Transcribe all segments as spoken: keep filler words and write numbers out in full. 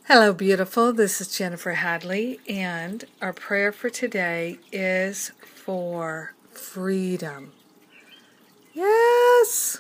Hello, beautiful. This is Jennifer Hadley, and our prayer for today is for freedom. Yes!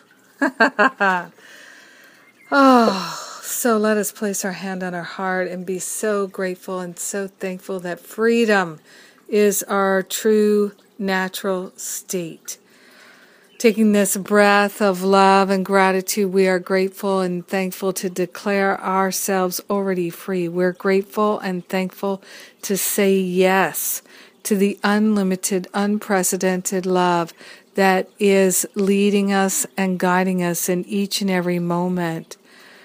Oh, so let us place our hand on our heart and be so grateful and so thankful that freedom is our true natural state. Taking this breath of love and gratitude, we are grateful and thankful to declare ourselves already free. We're grateful and thankful to say yes to the unlimited, unprecedented love that is leading us and guiding us in each and every moment.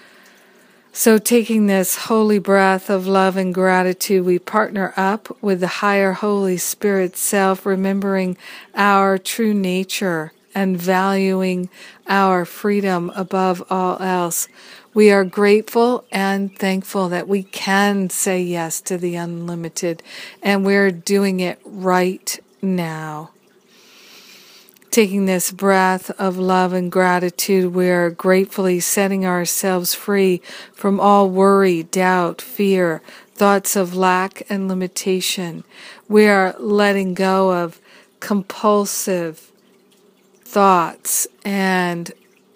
So taking this holy breath of love and gratitude, we partner up with the higher Holy Spirit self, remembering our true nature and valuing our freedom above all else. We are grateful and thankful that we can say yes to the unlimited, and we're doing it right now. Taking this breath of love and gratitude, we are gratefully setting ourselves free from all worry, doubt, fear, thoughts of lack and limitation. We are letting go of compulsive thoughts and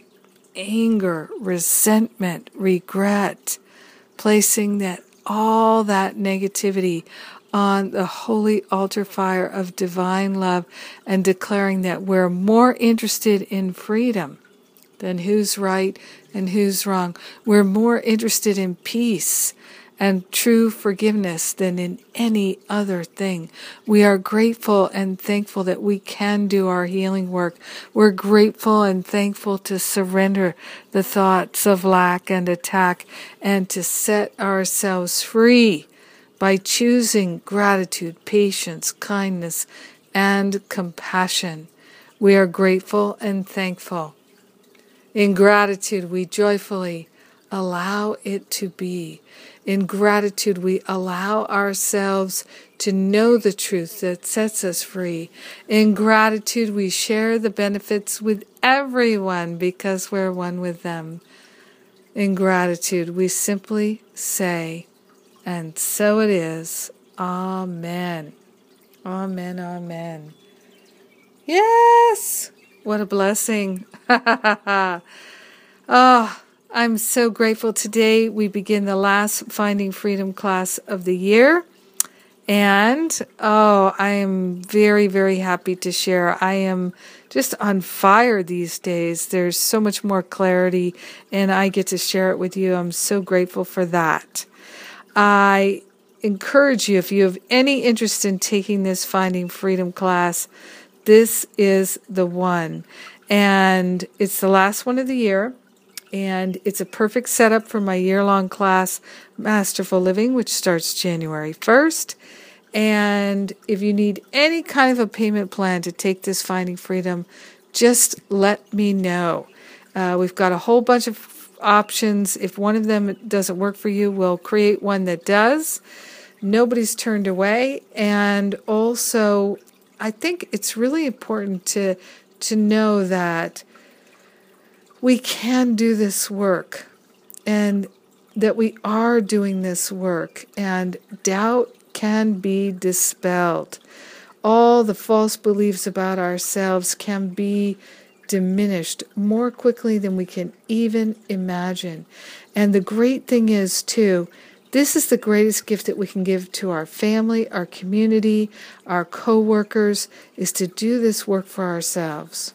anger, resentment, regret, placing that all that negativity on the holy altar fire of divine love and declaring that we're more interested in freedom than who's right and who's wrong. We're more interested in peace and true forgiveness than in any other thing. We are grateful and thankful that we can do our healing work. We're grateful and thankful to surrender the thoughts of lack and attack and to set ourselves free by choosing gratitude, patience, kindness, and compassion. We are grateful and thankful. In gratitude, we joyfully allow it to be. In gratitude, we allow ourselves to know the truth that sets us free. In gratitude, we share the benefits with everyone because we're one with them. In gratitude, we simply say, and so it is. Amen. Amen, amen. Yes! What a blessing. Oh, I'm so grateful. Today we begin the last Finding Freedom class of the year. And, oh, I am very, very happy to share. I am just on fire these days. There's so much more clarity, and I get to share it with you. I'm so grateful for that. I encourage you, if you have any interest in taking this Finding Freedom class, this is the one. And it's the last one of the year. And it's a perfect setup for my year-long class, Masterful Living, which starts January first. And if you need any kind of a payment plan to take this Finding Freedom, just let me know. Uh, we've got a whole bunch of options. If one of them doesn't work for you, we'll create one that does. Nobody's turned away. And also, I think it's really important to to know that we can do this work and that we are doing this work, and doubt can be dispelled. All the false beliefs about ourselves can be diminished more quickly than we can even imagine. And the great thing is, too, this is the greatest gift that we can give to our family, our community, our co-workers, is to do this work for ourselves.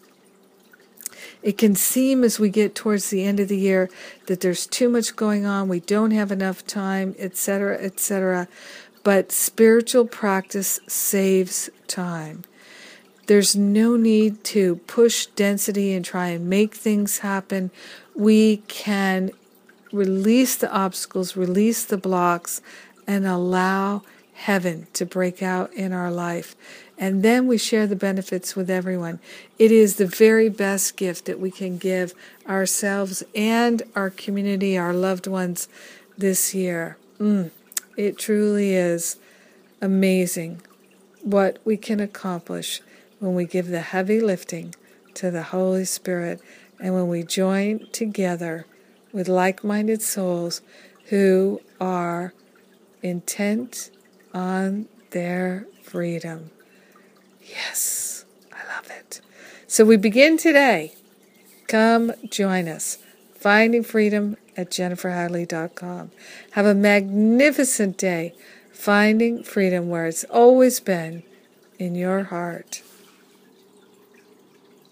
It can seem as we get towards the end of the year that there's too much going on, we don't have enough time, et cetera, et cetera. But spiritual practice saves time. There's no need to push density and try and make things happen. We can release the obstacles, release the blocks, and allow heaven to break out in our life. And then we share the benefits with everyone. It is the very best gift that we can give ourselves and our community, our loved ones this year. Mm, it truly is amazing what we can accomplish when we give the heavy lifting to the Holy Spirit and when we join together with like-minded souls who are intent on their freedom. Yes, I love it. So we begin today. Come join us. Finding Freedom at jennifer hadley dot com. Have a magnificent day. Finding freedom where it's always been, in your heart.